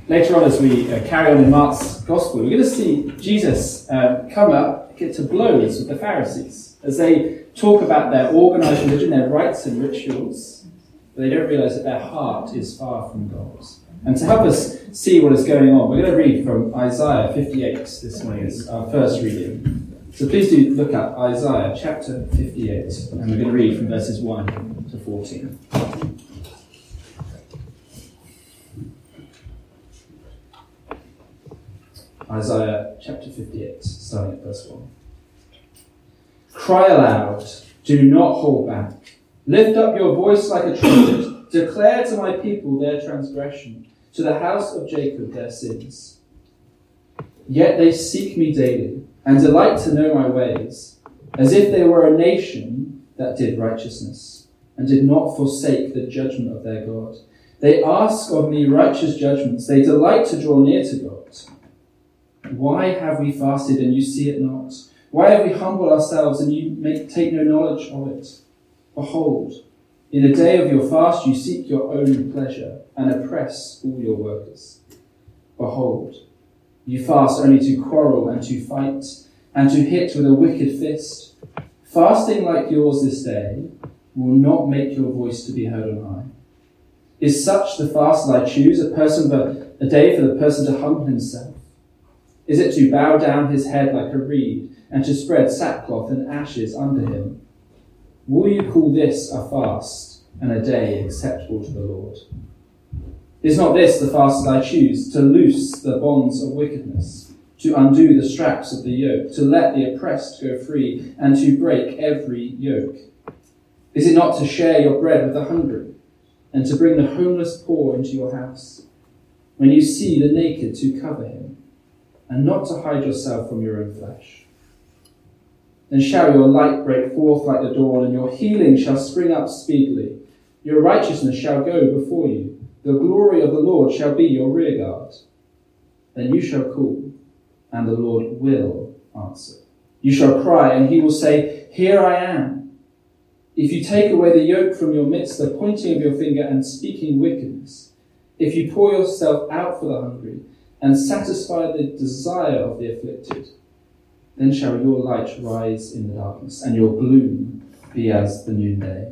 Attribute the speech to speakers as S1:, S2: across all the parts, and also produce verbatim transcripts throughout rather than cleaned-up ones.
S1: Later on, as we uh, carry on in Mark's Gospel, we're going to see Jesus uh, come up, get to blows with the Pharisees as they talk about their organised religion, their rites and rituals, but they don't realise that their heart is far from God. And to help us see what is going on, we're going to read from Isaiah fifty-eight this morning as our first reading. So please do look up Isaiah chapter fifty-eight, and we're going to read from verses one to fourteen. Isaiah chapter fifty-eight, starting at verse one. Cry aloud, do not hold back. Lift up your voice like a trumpet. Declare to my people their transgression, to the house of Jacob their sins. Yet they seek me daily, and delight to know my ways, as if they were a nation that did righteousness, and did not forsake the judgment of their God. They ask of me righteous judgments. They delight to draw near to God. Why have we fasted and you see it not? Why have we humbled ourselves and you make, take no knowledge of it? Behold, in the day of your fast you seek your own pleasure and oppress all your workers. Behold, you fast only to quarrel and to fight and to hit with a wicked fist. Fasting like yours this day will not make your voice to be heard on high. Is such the fast that I choose, a person for a day for the person to humble himself? Is it to bow down his head like a reed, and to spread sackcloth and ashes under him? Will you call this a fast, and a day acceptable to the Lord? Is not this the fast that I choose, to loose the bonds of wickedness, to undo the straps of the yoke, to let the oppressed go free, and to break every yoke? Is it not to share your bread with the hungry, and to bring the homeless poor into your house? When you see the naked, to cover him, and not to hide yourself from your own flesh. Then shall your light break forth like the dawn, and your healing shall spring up speedily. Your righteousness shall go before you. The glory of the Lord shall be your rear guard. Then you shall call, and the Lord will answer. You shall cry, and he will say, Here I am. If you take away the yoke from your midst, the pointing of your finger and speaking wickedness, if you pour yourself out for the hungry, and satisfy the desire of the afflicted, then shall your light rise in the darkness, and your gloom be as the noonday.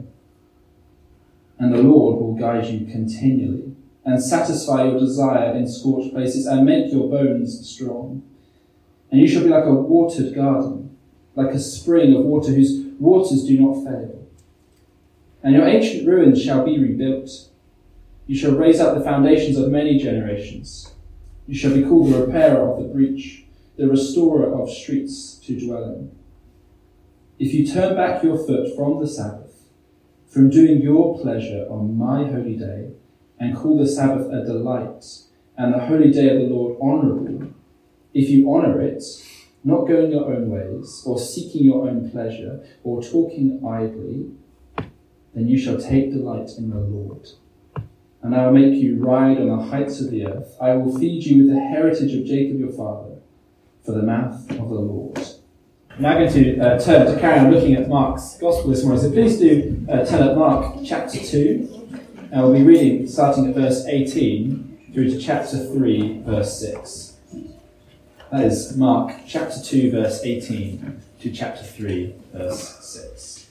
S1: And the Lord will guide you continually, and satisfy your desire in scorched places, and make your bones strong. And you shall be like a watered garden, like a spring of water whose waters do not fail. And your ancient ruins shall be rebuilt. You shall raise up the foundations of many generations. You shall be called the repairer of the breach, the restorer of streets to dwell in. If you turn back your foot from the Sabbath, from doing your pleasure on my holy day, and call the Sabbath a delight, and the holy day of the Lord honourable, if you honour it, not going your own ways, or seeking your own pleasure, or talking idly, then you shall take delight in the Lord. And I will make you ride on the heights of the earth. I will feed you with the heritage of Jacob your father, for the mouth of the Lord. I'm now going to uh, turn to carry on looking at Mark's Gospel this morning. So please do uh, turn at Mark chapter two. And we'll be reading starting at verse eighteen through to chapter three, verse six. That is Mark chapter two, verse eighteen to chapter three, verse six.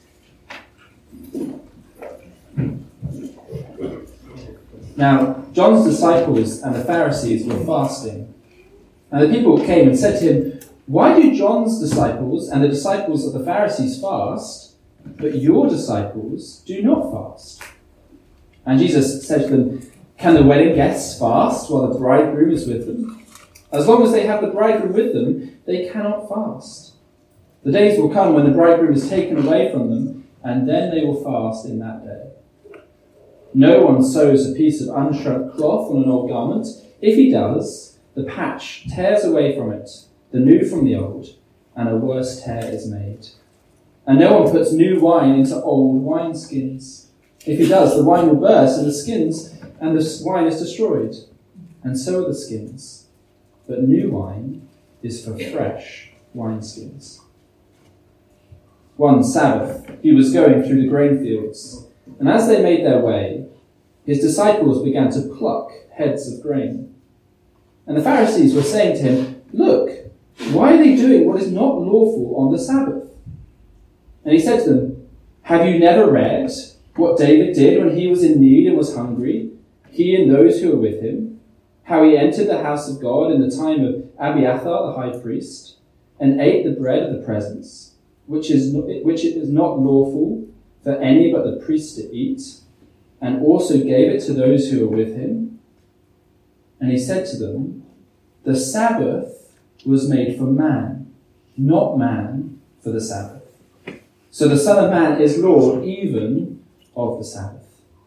S1: Now, John's disciples and the Pharisees were fasting. And the people came and said to him, Why do John's disciples and the disciples of the Pharisees fast, but your disciples do not fast? And Jesus said to them, Can the wedding guests fast while the bridegroom is with them? As long as they have the bridegroom with them, they cannot fast. The days will come when the bridegroom is taken away from them, and then they will fast in that day. No one sews a piece of unshrunk cloth on an old garment. If he does, the patch tears away from it, the new from the old, and a worse tear is made. And no one puts new wine into old wineskins. If he does, the wine will burst, and the skins and the wine is destroyed. And so are the skins. But new wine is for fresh wineskins. One Sabbath, he was going through the grain fields, and as they made their way, his disciples began to pluck heads of grain. And the Pharisees were saying to him, "Look, why are they doing what is not lawful on the Sabbath?" And he said to them, "Have you never read what David did when he was in need and was hungry, he and those who were with him, how he entered the house of God in the time of Abiathar the high priest, and ate the bread of the presence, which is not, which it is not lawful for any but the priest to eat, and also gave it to those who were with him?" And he said to them, "The Sabbath was made for man, not man for the Sabbath. So the Son of Man is Lord even of the Sabbath."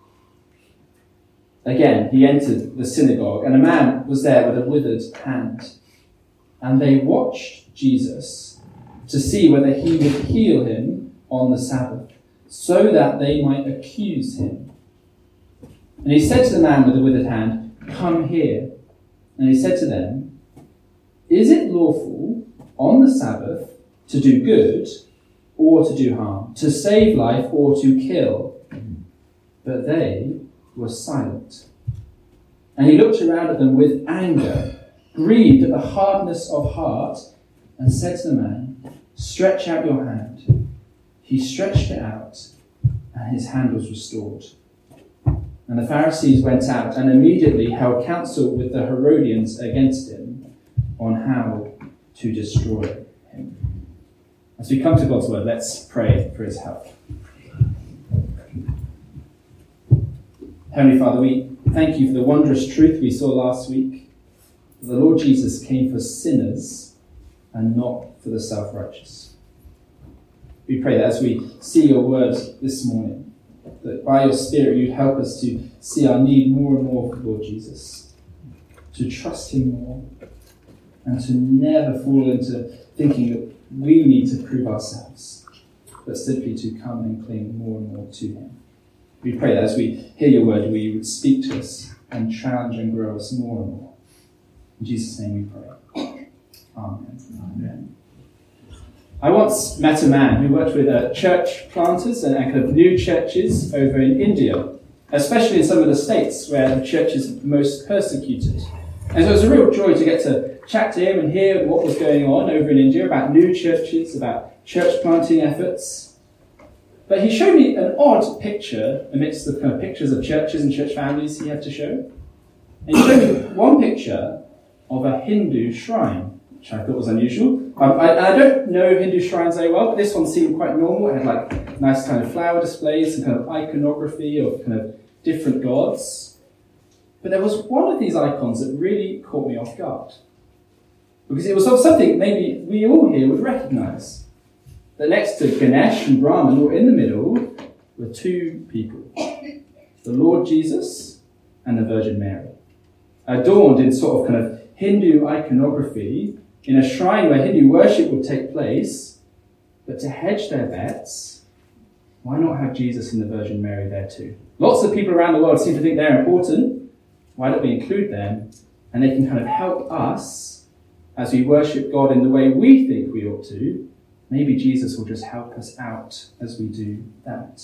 S1: Again, he entered the synagogue, and a man was there with a withered hand. And they watched Jesus to see whether he would heal him on the Sabbath, so that they might accuse him. And he said to the man with the withered hand, "Come here." And he said to them, "Is it lawful on the Sabbath to do good or to do harm, to save life or to kill?" But they were silent. And he looked around at them with anger, grieved at the hardness of heart, and said to the man, "Stretch out your hand." He stretched it out, and his hand was restored. And the Pharisees went out and immediately held counsel with the Herodians against him on how to destroy him. As we come to God's word, let's pray for his help. Heavenly Father, we thank you for the wondrous truth we saw last week. The Lord Jesus came for sinners and not for the self-righteous. We pray that as we see your word this morning, that by your Spirit you'd help us to see our need more and more for Lord Jesus, to trust him more, and to never fall into thinking that we need to prove ourselves, but simply to come and cling more and more to him. We pray that as we hear your word, we would speak to us and challenge and grow us more and more. In Jesus' name we pray. Amen. Amen. I once met a man who worked with uh, church planters and, and kind of new churches over in India, especially in some of the states where the church is most persecuted. And so it was a real joy to get to chat to him and hear what was going on over in India about new churches, about church planting efforts. But he showed me an odd picture amidst the kind of pictures of churches and church families he had to show. And he showed me one picture of a Hindu shrine, which I thought was unusual. Um, I, I don't know Hindu shrines very well, but this one seemed quite normal. It had like nice kind of flower displays, some kind of iconography of kind of different gods. But there was one of these icons that really caught me off guard. Because it was of something maybe we all here would recognise. That next to Ganesh and Brahman, or in the middle, were two people. The Lord Jesus and the Virgin Mary. Adorned in sort of kind of Hindu iconography, in a shrine where Hindu worship would take place, but to hedge their bets, why not have Jesus and the Virgin Mary there too? Lots of people around the world seem to think they're important. Why don't we include them? And they can kind of help us as we worship God in the way we think we ought to. Maybe Jesus will just help us out as we do that.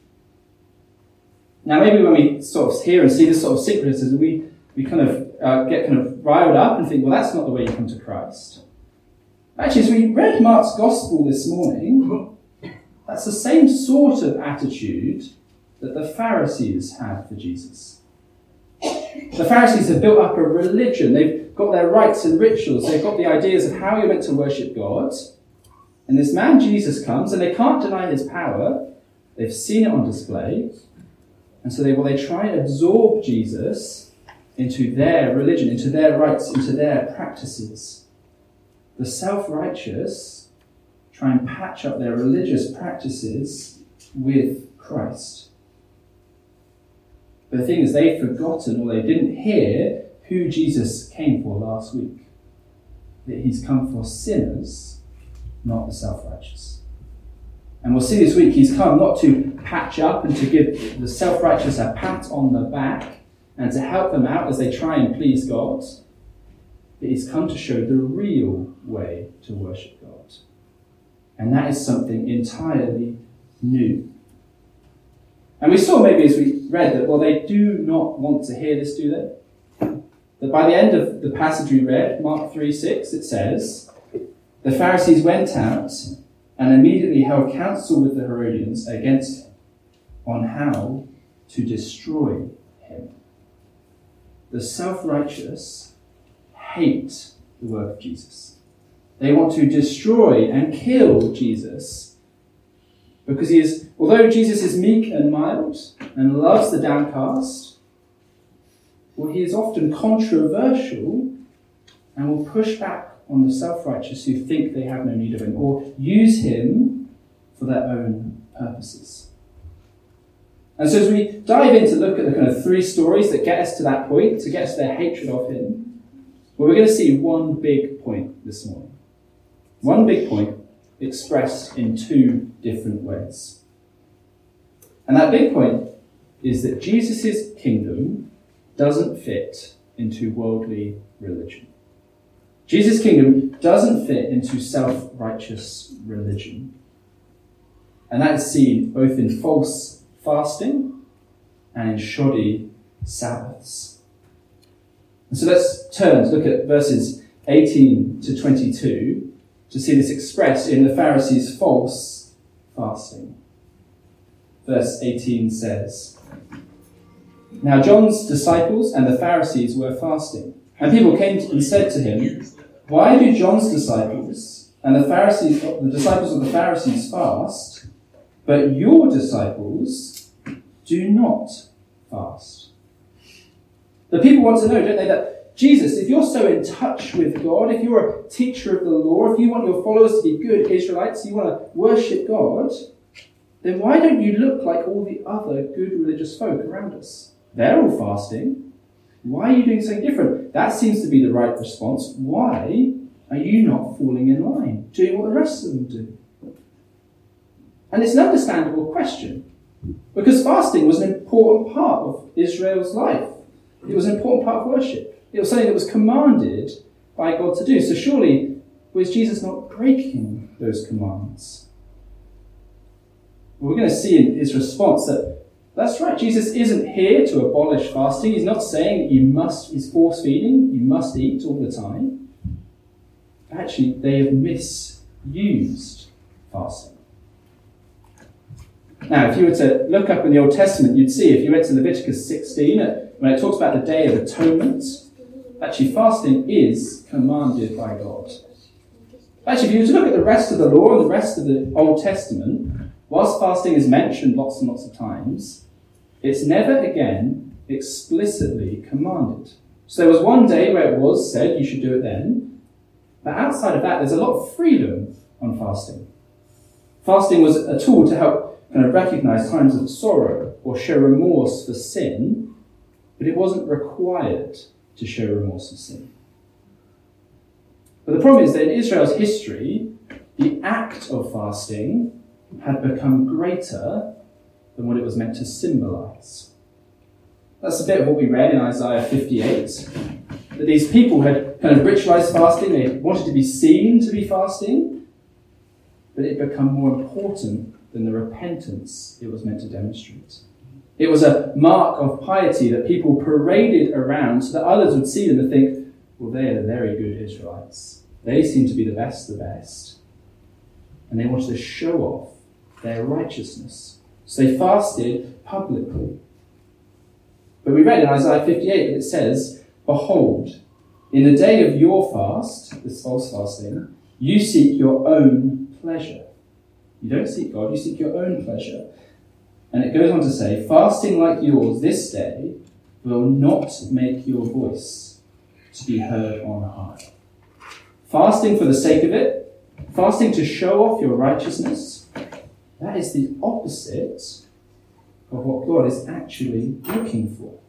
S1: Now, maybe when we sort of hear and see this sort of syncretism, we, we kind of uh, get kind of riled up and think, well, that's not the way you come to Christ. Actually, as we read Mark's Gospel this morning, that's the same sort of attitude that the Pharisees had for Jesus. The Pharisees have built up a religion. They've got their rites and rituals. They've got the ideas of how you're meant to worship God. And this man Jesus comes, and they can't deny his power. They've seen it on display. And so they, well, they try and absorb Jesus into their religion, into their rites, into their practices. The self-righteous try and patch up their religious practices with Christ. But the thing is, they've forgotten, or they didn't hear, who Jesus came for last week. That he's come for sinners, not the self-righteous. And we'll see this week, he's come not to patch up and to give the self-righteous a pat on the back and to help them out as they try and please God. But he's come to show the real way to worship God. And that is something entirely new. And we saw maybe as we read that, well, they do not want to hear this, do they? that by the end of the passage we read, Mark three six, it says, the Pharisees went out and immediately held counsel with the Herodians against him on how to destroy him. The self-righteous hate the work of Jesus. They want to destroy and kill Jesus because he is, although Jesus is meek and mild and loves the downcast, well, he is often controversial and will push back on the self-righteous who think they have no need of him or use him for their own purposes. And so as we dive in to look at the kind of three stories that get us to that point, to get us to their hatred of him, well, we're going to see one big point this morning. One big point expressed in two different ways. And that big point is that Jesus' kingdom doesn't fit into worldly religion. Jesus' kingdom doesn't fit into self-righteous religion. And that is seen both in false fasting and in shoddy Sabbaths. And so let's turn to look at verses eighteen to twenty-two to see this expressed in the Pharisees' false fasting. Verse eighteen says, now John's disciples and the Pharisees were fasting, and people came and said to him, why do John's disciples and the Pharisees, the disciples of the Pharisees fast, but your disciples do not fast? The people want to know, don't they, that Jesus, if you're so in touch with God, if you're a teacher of the law, if you want your followers to be good Israelites, you want to worship God, then why don't you look like all the other good religious folk around us? They're all fasting. Why are you doing something different? That seems to be the right response. Why are you not falling in line, doing what the rest of them do? And it's an understandable question, because fasting was an important part of Israel's life. It was an important part of worship. It was something that was commanded by God to do. So surely, was Jesus not breaking those commands? Well, we're going to see in his response that that's right, Jesus isn't here to abolish fasting. He's not saying that you must, he's force-feeding, you must eat all the time. Actually, they have misused fasting. Now, if you were to look up in the Old Testament, you'd see, if you went to Leviticus sixteen, when it talks about the Day of Atonement, actually fasting is commanded by God. Actually, if you were to look at the rest of the law and the rest of the Old Testament, whilst fasting is mentioned lots and lots of times, it's never again explicitly commanded. So there was one day where it was said you should do it then, but outside of that, there's a lot of freedom on fasting. Fasting was a tool to help kind of recognize times of sorrow or show remorse for sin, but it wasn't required to show remorse for sin. But the problem is that in Israel's history, the act of fasting had become greater than what it was meant to symbolize. That's a bit of what we read in Isaiah fifty-eight, that these people had kind of ritualized fasting, they wanted to be seen to be fasting, but it had become more important than the repentance it was meant to demonstrate. It was a mark of piety that people paraded around so that others would see them and think, well, they are the very good Israelites. They seem to be the best of the best. And they wanted to show off their righteousness. So they fasted publicly. But we read in Isaiah fifty-eight that it says, behold, in the day of your fast, this false fasting, you seek your own pleasure. You don't seek God, you seek your own pleasure. And it goes on to say, fasting like yours this day will not make your voice to be heard on high. Fasting for the sake of it, fasting to show off your righteousness, that is the opposite of what God is actually looking for.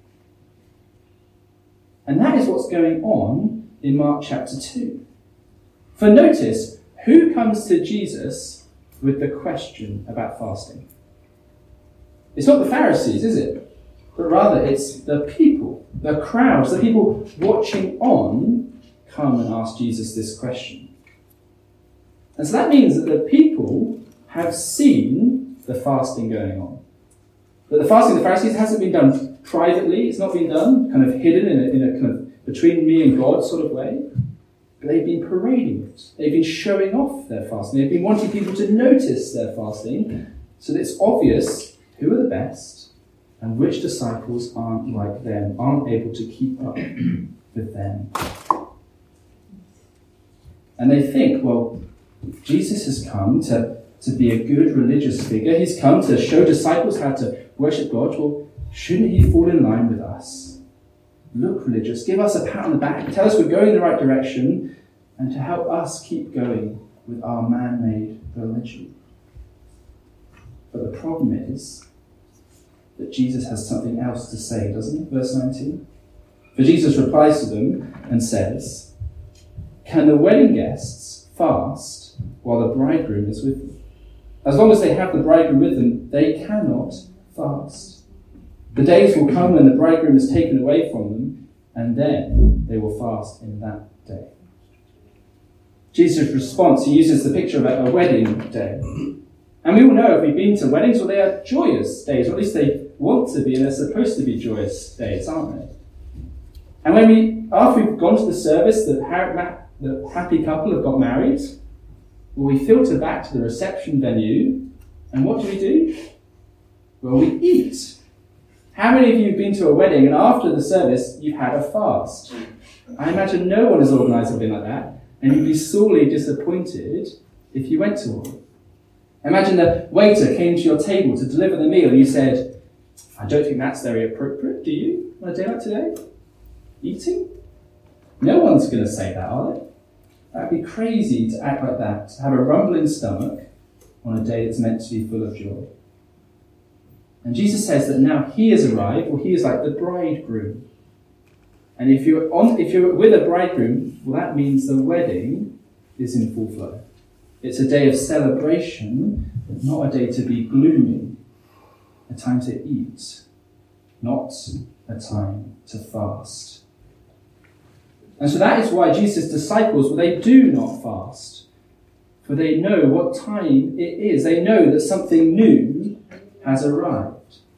S1: And that is what's going on in Mark chapter two. For notice, who comes to Jesus with the question about fasting? It's not the Pharisees, is it? But rather it's the people, the crowds, the people watching on come and ask Jesus this question. And so that means that the people have seen the fasting going on. But the fasting of the Pharisees hasn't been done privately, it's not been done kind of hidden in a, in a kind of between me and God sort of way. But they've been parading it. They've been showing off their fasting. They've been wanting people to notice their fasting so that it's obvious who are the best and which disciples aren't like them, aren't able to keep up with them. And they think, well, Jesus has come to, to be a good religious figure. He's come to show disciples how to worship God. Well, shouldn't he fall in line with us? Look religious, give us a pat on the back, tell us we're going in the right direction, and to help us keep going with our man-made religion. But the problem is that Jesus has something else to say, doesn't he? Verse nineteen. For Jesus replies to them and says, can the wedding guests fast while the bridegroom is with them? As long as they have the bridegroom with them, they cannot fast. The days will come when the bridegroom is taken away from them, and then they will fast in that day. Jesus' response, he uses the picture of a wedding day. And we all know if we've been to weddings, well, they are joyous days, or at least they want to be, and they're supposed to be joyous days, aren't they? And when we, after we've gone to the service, the, the happy couple have got married, well, we filter back to the reception venue, and what do we do? Well, we eat. How many of you have been to a wedding and after the service you've had a fast? I imagine no one has organised something like that, and you'd be sorely disappointed if you went to one. Imagine the waiter came to your table to deliver the meal and you said, I don't think that's very appropriate, do you, on a day like today? Eating? No one's going to say that, are they? That'd be crazy to act like that, to have a rumbling stomach on a day that's meant to be full of joy. And Jesus says that now he has arrived, or he is like the bridegroom. And if you're on, if you're with a bridegroom, well, that means the wedding is in full flow. It's a day of celebration, but not a day to be gloomy. A time to eat, not a time to fast. And so that is why Jesus' disciples, well, they do not fast. For they know what time it is. They know that something new has arrived.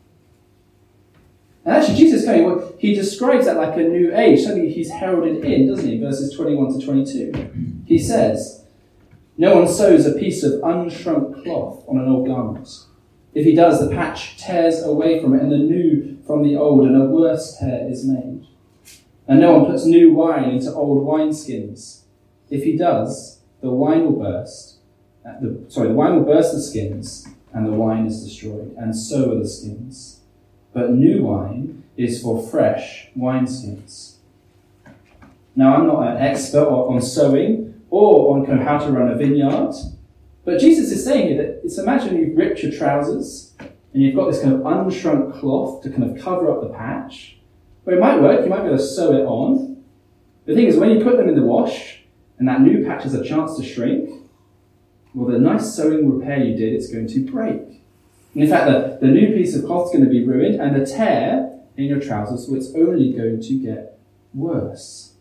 S1: And actually, Jesus coming, well, he describes that like a new age, something he's heralded in, doesn't he? Verses twenty-one to twenty-two. He says, no one sews a piece of unshrunk cloth on an old garment. If he does, the patch tears away from it, and the new from the old, and a worse tear is made. And no one puts new wine into old wineskins. If he does, the wine will burst. The, sorry, the wine will burst the skins, and the wine is destroyed, and so are the skins. But new wine is for fresh wineskins. Now, I'm not an expert on sewing or on kind of how to run a vineyard, but Jesus is saying here that it's imagine you've ripped your trousers and you've got this kind of unshrunk cloth to kind of cover up the patch. Well, it might work, you might be able to sew it on. The thing is, when you put them in the wash and that new patch has a chance to shrink, well, the nice sewing repair you did, it's going to break. And in fact, the, the new piece of cloth is going to be ruined, and the tear in your trousers, well, it's only going to get worse.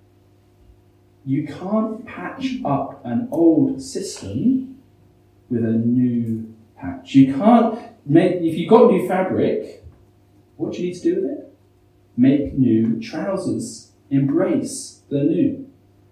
S1: You can't patch up an old system with a new patch. You can't make, if you've got new fabric, what do you need to do with it? Make new trousers. Embrace the new.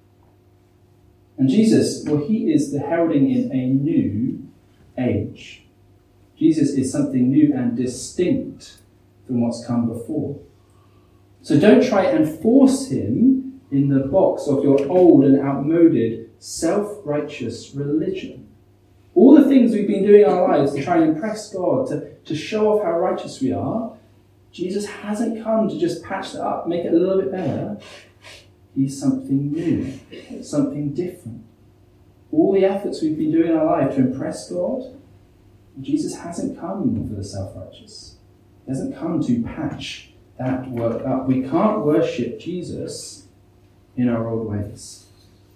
S1: And Jesus, well, he is the heralding in a new age. Jesus is something new and distinct from what's come before. So don't try and force him in the box of your old and outmoded self-righteous religion. All the things we've been doing in our lives to try and impress God, to, to show off how righteous we are, Jesus hasn't come to just patch that up, make it a little bit better. He's something new, something different. All the efforts we've been doing in our life to impress God, Jesus hasn't come for the self-righteous. He hasn't come to patch that work up. We can't worship Jesus in our old ways.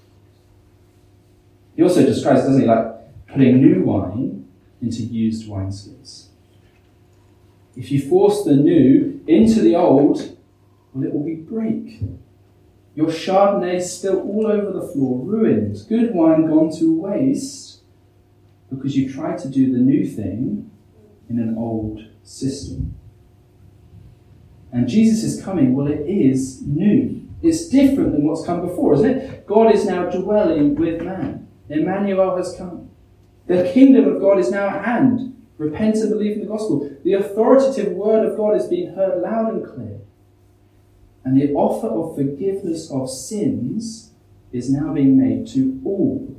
S1: He also describes, doesn't he, like putting new wine into used wineskins. If you force the new into the old, well, it will be break. Your Chardonnay spilt all over the floor, ruined. Good wine gone to waste because you tried to do the new thing in an old system. And Jesus is coming, well, it is new. It's different than what's come before, isn't it? God is now dwelling with man. Emmanuel has come. The kingdom of God is now at hand. Repent and believe in the gospel. The authoritative word of God is being heard loud and clear. And the offer of forgiveness of sins is now being made to all.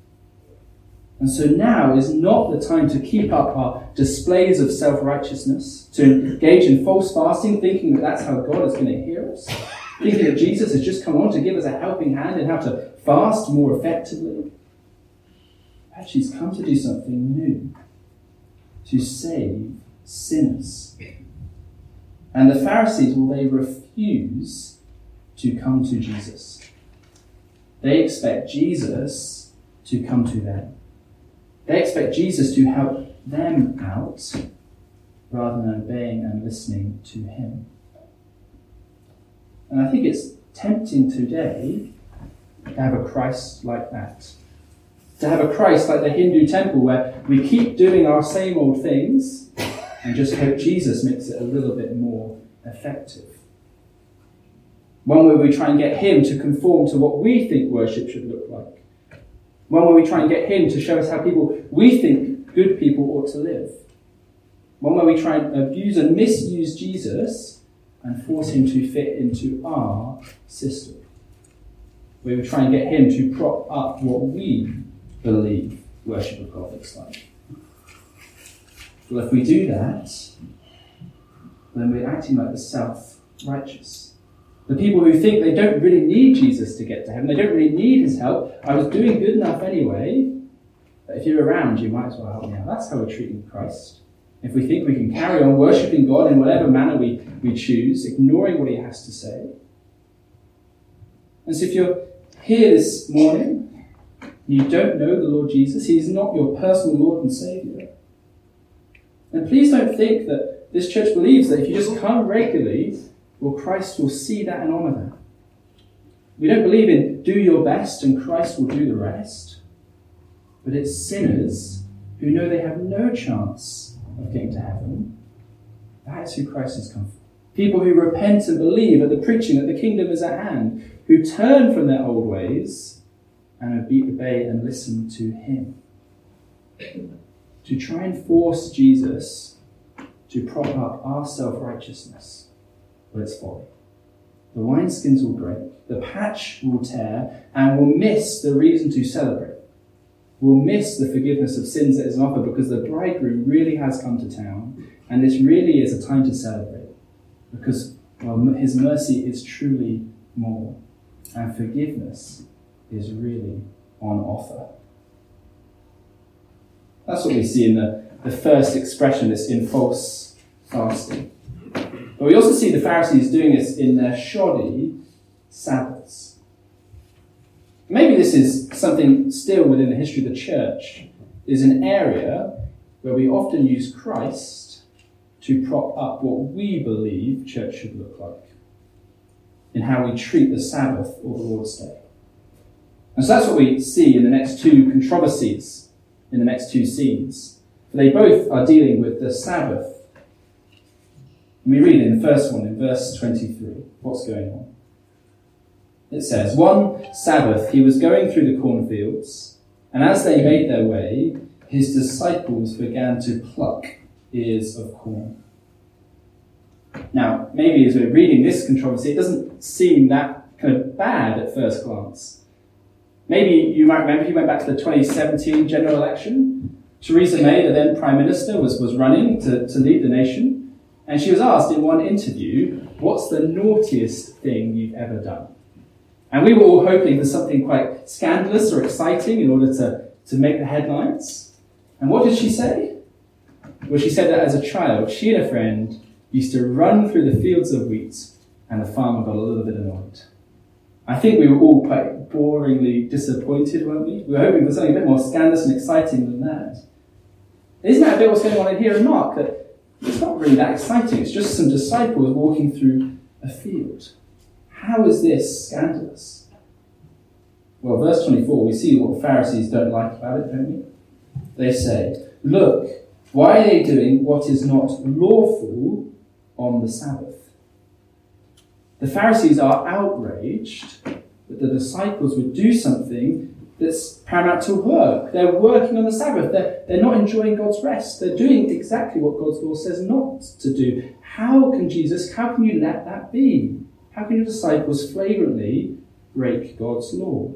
S1: And so now is not the time to keep up our displays of self-righteousness, to engage in false fasting, thinking that that's how God is going to hear us, thinking that Jesus has just come on to give us a helping hand in how to fast more effectively. Actually, he's come to do something new, to save sinners. And the Pharisees, well, they refuse to come to Jesus. They expect Jesus to come to them. They expect Jesus to help them out rather than obeying and listening to him. And I think it's tempting today to have a Christ like that. To have a Christ like the Hindu temple where we keep doing our same old things and just hope Jesus makes it a little bit more effective. One where we try and get him to conform to what we think worship should look like. One where we try and get him to show us how people we think good people ought to live. One where we try and abuse and misuse Jesus and force him to fit into our system. Where we try and get him to prop up what we believe worship of God looks like. Well, if we do that, then we're acting like the self-righteous. The people who think they don't really need Jesus to get to heaven, they don't really need his help. I was doing good enough anyway, but if you're around, you might as well help me out. That's how we're treating Christ. If we think we can carry on worshipping God in whatever manner we, we choose, ignoring what he has to say. And so if you're here this morning, you don't know the Lord Jesus, he's not your personal Lord and Saviour, then please don't think that this church believes that if you just come regularly, well, Christ will see that and honour that. We don't believe in do your best and Christ will do the rest. But it's sinners who know they have no chance of getting to heaven. That is who Christ has come for. People who repent and believe at the preaching that the kingdom is at hand, who turn from their old ways and obey and listen to him. To try and force Jesus to prop up our self-righteousness, well, it's folly. The wineskins will break, the patch will tear, and we'll miss the reason to celebrate. We'll miss the forgiveness of sins that is on offer because the bridegroom really has come to town, and this really is a time to celebrate because, well, his mercy is truly more, and forgiveness is really on offer. That's what we see in the, the first expression, this in false fasting. But we also see the Pharisees doing this in their shoddy Sabbaths. Maybe this is something still within the history of the church, is an area where we often use Christ to prop up what we believe church should look like in how we treat the Sabbath or the Lord's Day. And so that's what we see in the next two controversies, in the next two scenes. They both are dealing with the Sabbath. And we read in the first one, in verse twenty-three, what's going on. It says, one Sabbath he was going through the cornfields, and as they made their way, his disciples began to pluck ears of corn. Now, maybe as we're reading this controversy, it doesn't seem that kind of bad at first glance. Maybe you might remember, if you went back to the twenty seventeen general election, Theresa May, the then Prime Minister, was, was running to, to lead the nation. And she was asked in one interview, what's the naughtiest thing you've ever done? And we were all hoping for something quite scandalous or exciting in order to, to make the headlines. And what did she say? Well, she said that as a child, she and a friend used to run through the fields of wheat, and the farmer got a little bit annoyed. I think we were all quite boringly disappointed, weren't we? We were hoping for something a bit more scandalous and exciting than that. Isn't that a bit what's going on in here in Mark? That it's not really that exciting. It's just some disciples walking through a field. How is this scandalous? Well, verse twenty-four, we see what the Pharisees don't like about it, don't we? They say, look, why are they doing what is not lawful on the Sabbath? The Pharisees are outraged that the disciples would do something that's paramount to work. They're working on the Sabbath. They're, they're not enjoying God's rest. They're doing exactly what God's law says not to do. How can Jesus, how can you let that be? How can your disciples flagrantly break God's law?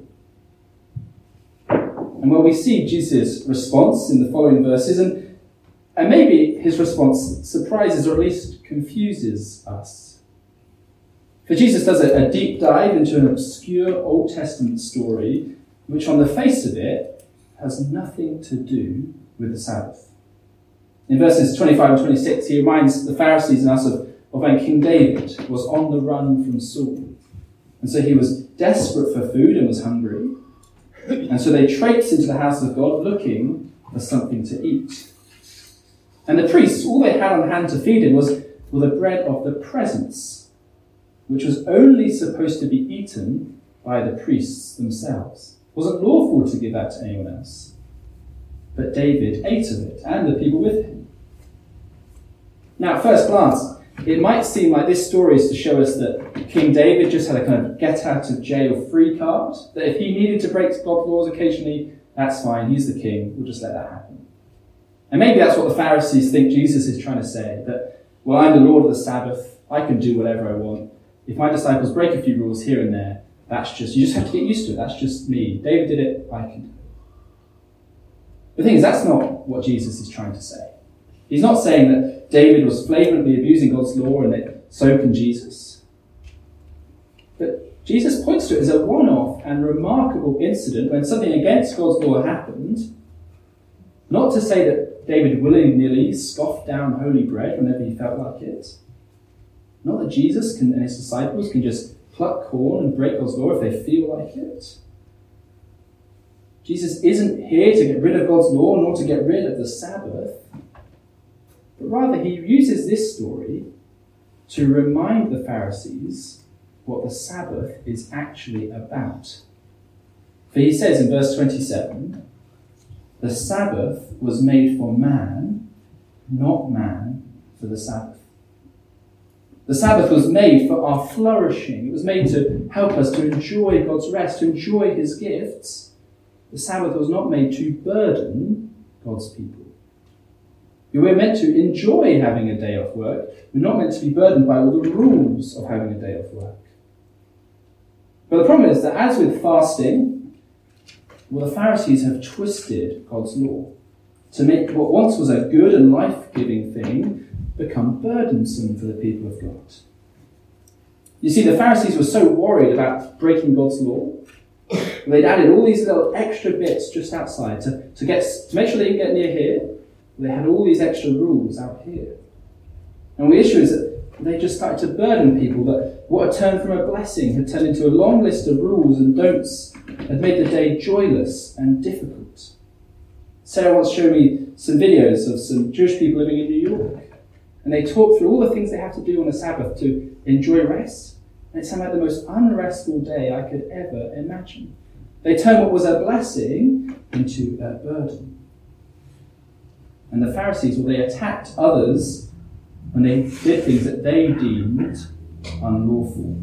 S1: And well, we see Jesus' response in the following verses, and, and maybe his response surprises or at least confuses us. For Jesus does a, a deep dive into an obscure Old Testament story which on the face of it has nothing to do with the Sabbath. In verses twenty-five and twenty-six, he reminds the Pharisees and us of, of when King David was on the run from Saul. And so he was desperate for food and was hungry. And so they traipsed into the house of God looking for something to eat. And the priests, all they had on hand to feed him was, was the bread of the presence, which was only supposed to be eaten by the priests themselves. It wasn't lawful to give that to anyone else. But David ate of it, and the people with him. Now, at first glance, it might seem like this story is to show us that King David just had a kind of get-out-of-jail-free card, that if he needed to break God's laws occasionally, that's fine, he's the king, we'll just let that happen. And maybe that's what the Pharisees think Jesus is trying to say, that, well, I'm the Lord of the Sabbath, I can do whatever I want. If my disciples break a few rules here and there, that's just, you just have to get used to it, that's just me. David did it, I can do it. The thing is, that's not what Jesus is trying to say. He's not saying that David was flagrantly abusing God's law and that so can Jesus. But Jesus points to it as a one-off and remarkable incident when something against God's law happened, not to say that David willingly scoffed down holy bread whenever he felt like it. Not that Jesus can, and his disciples can just pluck corn and break God's law if they feel like it. Jesus isn't here to get rid of God's law nor to get rid of the Sabbath, but rather he uses this story to remind the Pharisees what the Sabbath is actually about. For he says in verse twenty-seven, the Sabbath was made for man, not man for the Sabbath. The Sabbath was made for our flourishing. It was made to help us to enjoy God's rest, to enjoy his gifts. The Sabbath was not made to burden God's people. We're meant to enjoy having a day off work. We're not meant to be burdened by all the rules of having a day off work. But the problem is that as with fasting, well, the Pharisees have twisted God's law to make what once was a good and life-giving thing become burdensome for the people of God. You see, the Pharisees were so worried about breaking God's law, they'd added all these little extra bits just outside to, to, get, to make sure they didn't get near here. They had all these extra rules out here. And the issue is that they just started to burden people, that what had turned from a blessing had turned into a long list of rules and don'ts, had made the day joyless and difficult. Sarah once showed me some videos of some Jewish people living in New York, and they talked through all the things they have to do on a Sabbath to enjoy rest, and it sounded like the most unrestful day I could ever imagine. They turned what was a blessing into a burden. And the Pharisees, well, they attacked others when they did things that they deemed unlawful.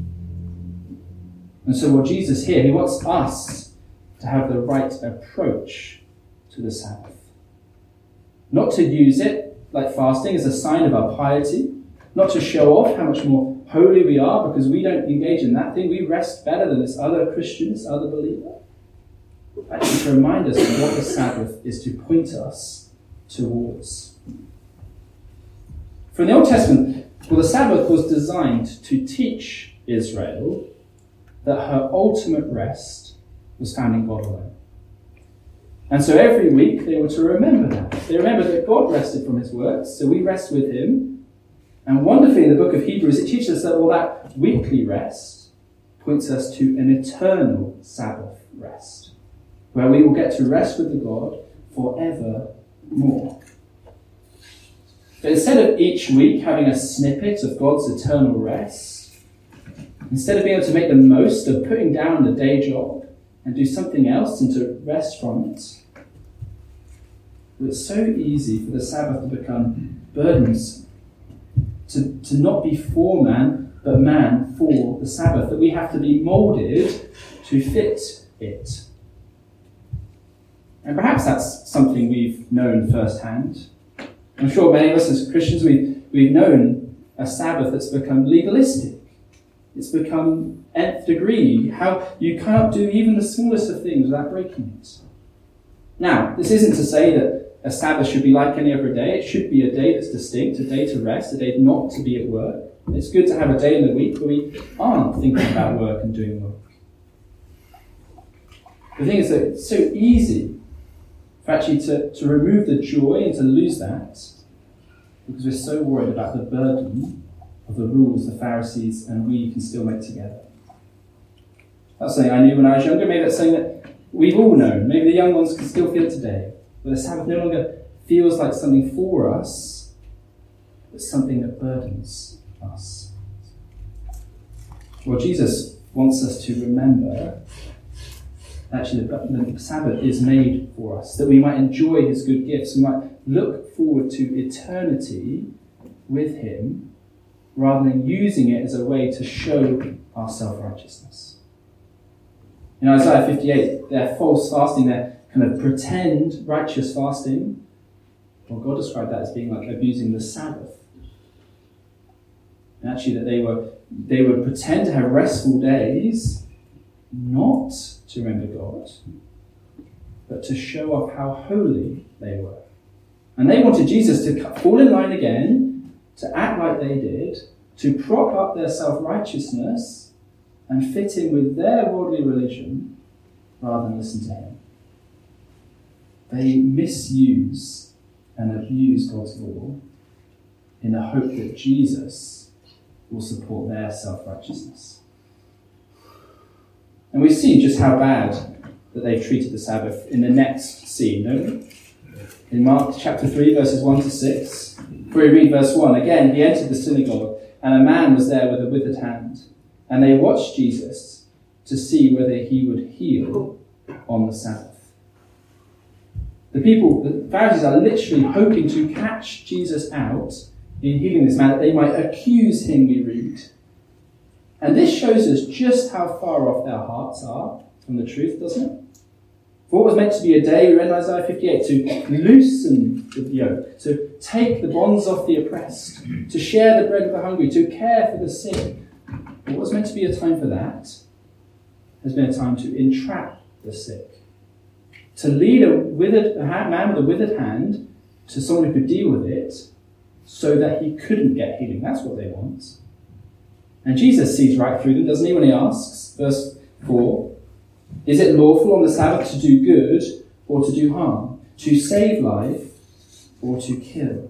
S1: And so what Jesus here, he wants us to have the right approach to the Sabbath. Not to use it, like fasting, as a sign of our piety, not to show off how much more holy we are because we don't engage in that thing. We rest better than this other Christian, this other believer. Actually, to remind us of what the Sabbath is to point us towards. For in the Old Testament, well, the Sabbath was designed to teach Israel that her ultimate rest was found in God alone. And so every week they were to remember that. They remembered that God rested from his works, so we rest with him. And wonderfully in the book of Hebrews, it teaches us that all that weekly rest points us to an eternal Sabbath rest, where we will get to rest with the God forever more. But instead of each week having a snippet of God's eternal rest, instead of being able to make the most of putting down the day job and do something else and to rest from it, it's so easy for the Sabbath to become burdensome, to, to not be for man, but man for the Sabbath, that we have to be moulded to fit it. And perhaps that's something we've known firsthand. I'm sure many of us as Christians, we've, we've known a Sabbath that's become legalistic. It's become nth degree, how you cannot do even the smallest of things without breaking it. Now, this isn't to say that a Sabbath should be like any other day. It should be a day that's distinct, a day to rest, a day not to be at work. It's good to have a day in the week where we aren't thinking about work and doing work. The thing is that it's so easy for actually to, to remove the joy and to lose that because we're so worried about the burden of the rules the Pharisees and we can still make together. That's something I knew when I was younger. Maybe that's something that we've all known. Maybe the young ones can still feel it today. But the Sabbath no longer feels like something for us, but something that burdens us. Well, Jesus wants us to remember actually the, the Sabbath is made for us, that we might enjoy his good gifts, we might look forward to eternity with him, rather than using it as a way to show our self-righteousness. In Isaiah fifty-eight, their false fasting, their kind of pretend righteous fasting, well, God described that as being like abusing the Sabbath. And actually that they were they would pretend to have restful days, not to remember God, but to show off how holy they were. And they wanted Jesus to fall in line again, to act like they did, to prop up their self-righteousness and fit in with their worldly religion rather than listen to him. They misuse and abuse God's law in the hope that Jesus will support their self-righteousness. And we see just how bad that they've treated the Sabbath in the next scene, don't we? In Mark chapter three, verses one to six, where we read verse one, again, he entered the synagogue, and a man was there with a withered hand. And they watched Jesus to see whether he would heal on the Sabbath. The people, the Pharisees are literally hoping to catch Jesus out in healing this man, that they might accuse him, we read. And this shows us just how far off their hearts are from the truth, doesn't it? For what was meant to be a day, we read in Isaiah fifty-eight, to loosen the yoke, to take the bonds off the oppressed, to share the bread of the hungry, to care for the sick. What was meant to be a time for that has been a time to entrap the sick, to lead a withered a man with a withered hand to someone who could deal with it so that he couldn't get healing. That's what they want. And Jesus sees right through them, doesn't he, when he asks, verse four, is it lawful on the Sabbath to do good or to do harm, to save life or to kill?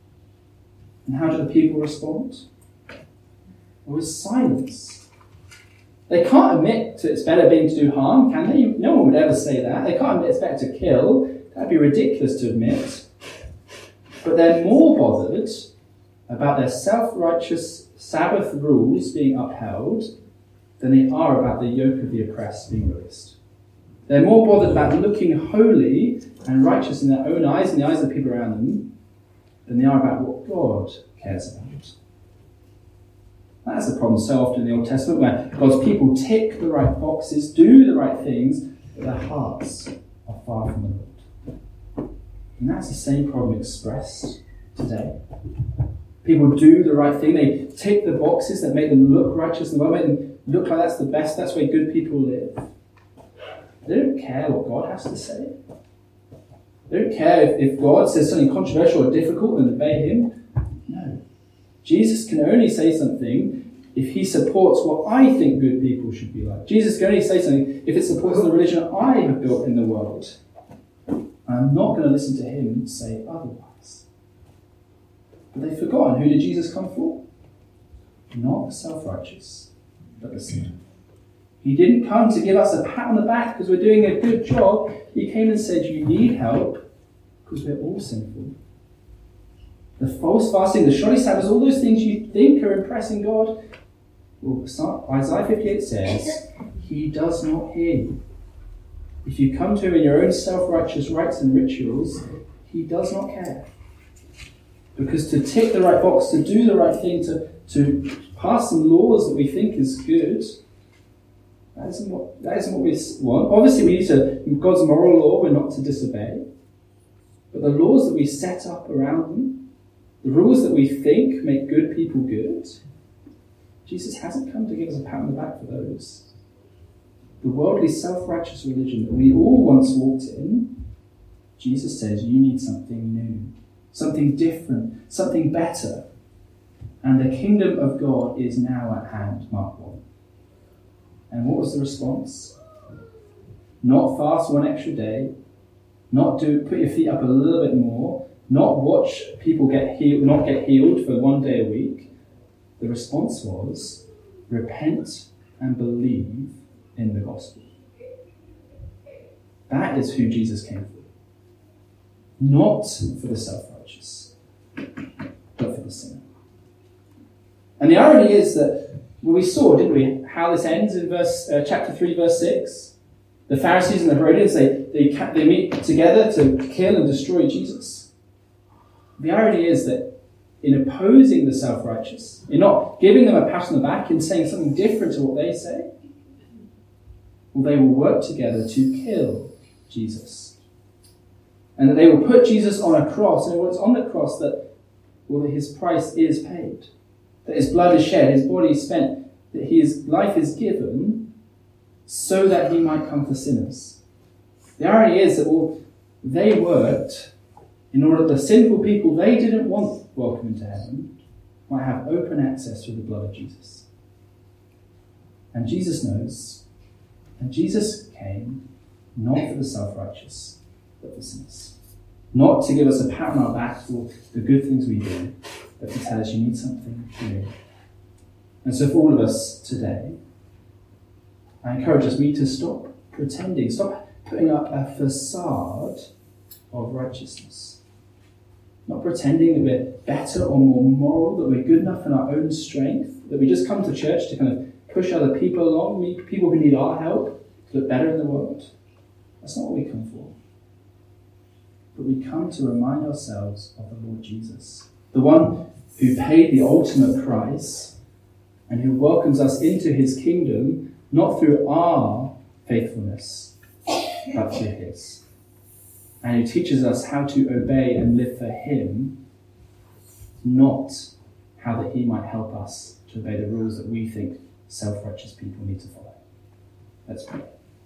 S1: And how do the people respond? Well, with silence. They can't admit that it's better being to do harm, can they? No one would ever say that. They can't admit it's better to kill. That'd be ridiculous to admit. But they're more bothered about their self-righteous Sabbath rules being upheld than they are about the yoke of the oppressed being released. They're more bothered about looking holy and righteous in their own eyes and the eyes of the people around them than they are about what God cares about. That's the problem so often in the Old Testament, where God's people tick the right boxes, do the right things, but their hearts are far from the Lord. And that's the same problem expressed today. People do the right thing. They tick the boxes that make them look righteous in the world, make them look like that's the best, that's where good people live. They don't care what God has to say. They don't care if, if God says something controversial or difficult and obey him. No. Jesus can only say something if he supports what I think good people should be like. Jesus can only say something if it supports the religion I have built in the world. I'm not going to listen to him say otherwise. But they've forgotten, who did Jesus come for? Not the self-righteous, but the sinner. He didn't come to give us a pat on the back because we're doing a good job. He came and said, you need help because we're all sinful. The false fasting, the shoddy Sabbaths, all those things you think are impressing God, well, Isaiah fifty-eight says, he does not hear you. If you come to him in your own self-righteous rites and rituals, he does not care. Because to tick the right box, to do the right thing, to, to pass some laws that we think is good. That isn't what, that isn't what we want. Obviously, we need to, God's moral law, we're not to disobey. But the laws that we set up around them, the rules that we think make good people good, Jesus hasn't come to give us a pat on the back for those. The worldly, self-righteous religion that we all once walked in, Jesus says you need something new, something different, something better. And the kingdom of God is now at hand, Mark one. And what was the response? Not fast one extra day, not do put your feet up a little bit more, not watch people get healed, not get healed for one day a week. The response was repent and believe in the gospel. That is who Jesus came for. Not for the self-righteous, but for the sinner. And the irony is that, well, we saw, didn't we, how this ends in verse uh, chapter three, verse six. The Pharisees and the Herodians, they, they, they meet together to kill and destroy Jesus. The irony is that in opposing the self-righteous, in not giving them a pat on the back, in saying something different to what they say, well, they will work together to kill Jesus. And that they will put Jesus on a cross, and it's on the cross that, well, his price is paid. That his blood is shed, his body is spent, that his life is given so that he might come for sinners. The irony is that well, they worked in order that the sinful people they didn't want welcome into heaven might have open access through the blood of Jesus. And Jesus knows, and Jesus came not for the self-righteous, but for sinners. Not to give us a pat on our back for the good things we do, but to tell us you need something new. And so for all of us today, I encourage us, we need to stop pretending, stop putting up a facade of righteousness. Not pretending that we're better or more moral, that we're good enough in our own strength, that we just come to church to kind of push other people along, people who need our help to look better in the world. That's not what we come for. But we come to remind ourselves of the Lord Jesus, the one who paid the ultimate price and who welcomes us into his kingdom, not through our faithfulness, but through his. And who teaches us how to obey and live for him, not how that he might help us to obey the rules that we think self-righteous people need to follow. Let's pray.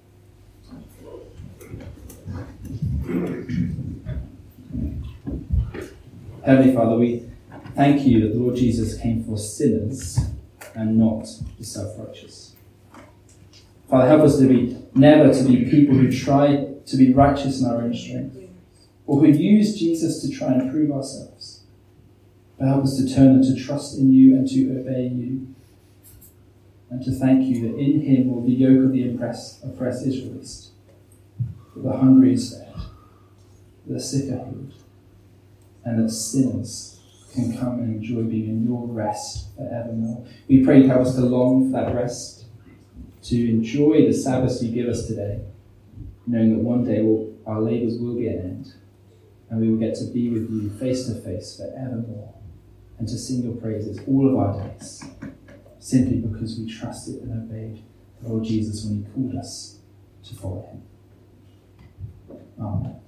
S1: Heavenly Father, we thank you that the Lord Jesus came for sinners and not the self-righteous. Father, help us to be never to be people who try to be righteous in our own strength, or who use Jesus to try and prove ourselves. But help us to turn and to trust in you and to obey you, and to thank you that in him will the yoke of the oppressed, oppressed is released, that the hungry is fed, that the sick are healed, and that sinners can come and enjoy being in your rest forevermore. We pray you help us to long for that rest, to enjoy the Sabbath you give us today, knowing that one day we'll, our labours will be an end, and we will get to be with you face to face forevermore, and to sing your praises all of our days, simply because we trusted and obeyed the Lord Jesus when he called us to follow him. Amen.